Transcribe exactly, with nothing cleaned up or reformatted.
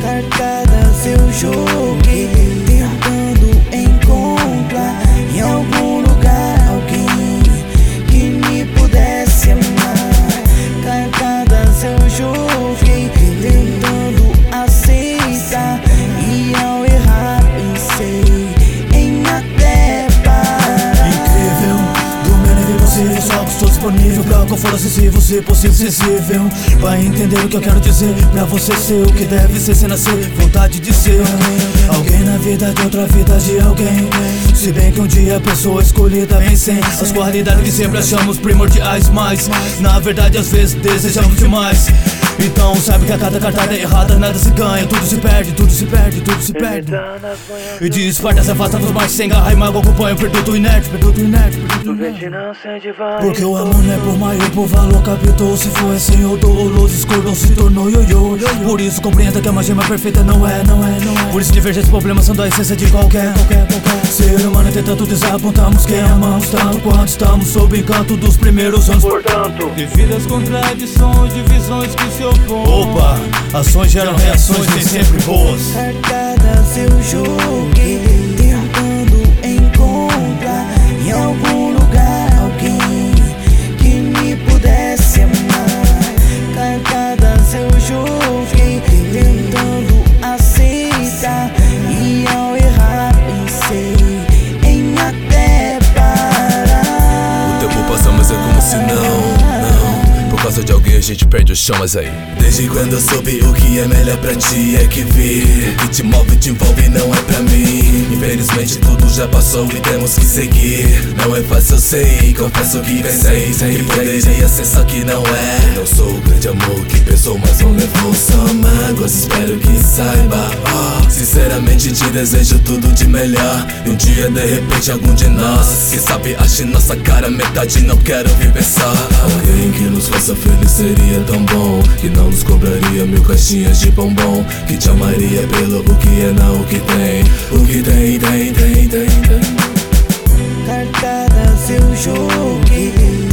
cartadas eu joguei, tentando encontrar em algum lugar alguém que me pudesse amar. Cartadas eu joguei, tentando aceitar, e ao errar pensei em até parar. Incrível, do meu nível impossível, só que estou disponível pra qual for acessível, se possível sensível. Vai entender o que eu quero dizer pra você ser o que deve ser, sem nascer, vontade de ser alguém na vida de outra vida de alguém. Se bem que um dia a pessoa escolhida vem sem as qualidades que sempre achamos primordiais, mas na verdade às vezes desejamos demais. Então sabe que a cada cartada é errada, nada se ganha, tudo se perde, tudo se perde, tudo se perde. E de esparta se afasta dos mais sem garra e mago acompanha o perduto inerte, perduto inerte, perduto inerte. Porque o amor não é por maior, por valor captou. Se for assim ou doloroso, escordou, se tornou ioiô. Por isso compreenda que a magia mais perfeita não é, não é, não é. Por isso divergentes problemas são da essência de qualquer, qualquer, qualquer ser humano. Entretanto desapontamos quem amamos tanto quanto estamos sob encanto dos primeiros anos. Portanto, devido às contradições, divisões que se opõem, opa, ações geram reações nem sempre boas. Cartadas eu joguei, tentando encontrar em algum lugar alguém que me pudesse amar. Cartadas eu joguei, tentando aceitar, e ao errar pensei em até parar. O tempo passa, mas é como se não, não. Por causa de alguém a gente perde o chão, mas aí desde quando eu soube o que é melhor pra ti é que vi. O que te move, te envolve, não é pra mim. Infelizmente tudo já passou e temos que seguir. Não é fácil, eu sei, confesso que pensei que poderia ser, só que não é. Não sou o grande amor que pensou, mas não levou só mágoas, espero que saiba. Oh, sinceramente te desejo tudo de melhor. E um dia de repente algum de nós, quem sabe ache nossa cara metade, não quero viver só. Alguém que nos faça feliz seria tão bom, que não nos cobraria mil caixinhas de bombom, que te amaria pelo o que é, não o que tem. O que tem, tem, tem, tem, tem. Cartadas eu joguei,